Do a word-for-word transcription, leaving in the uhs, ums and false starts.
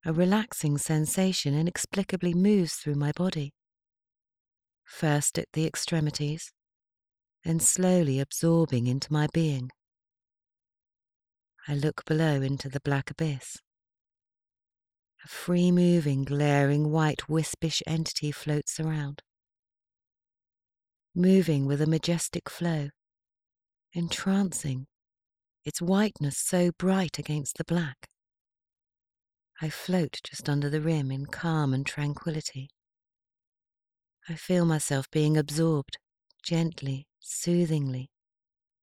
A relaxing sensation inexplicably moves through my body, first at the extremities, then slowly absorbing into my being. I look below into the black abyss. A free-moving, glaring white wispish entity floats around, moving with a majestic flow, entrancing, its whiteness so bright against the black. I float just under the rim in calm and tranquility. I feel myself being absorbed, gently, soothingly,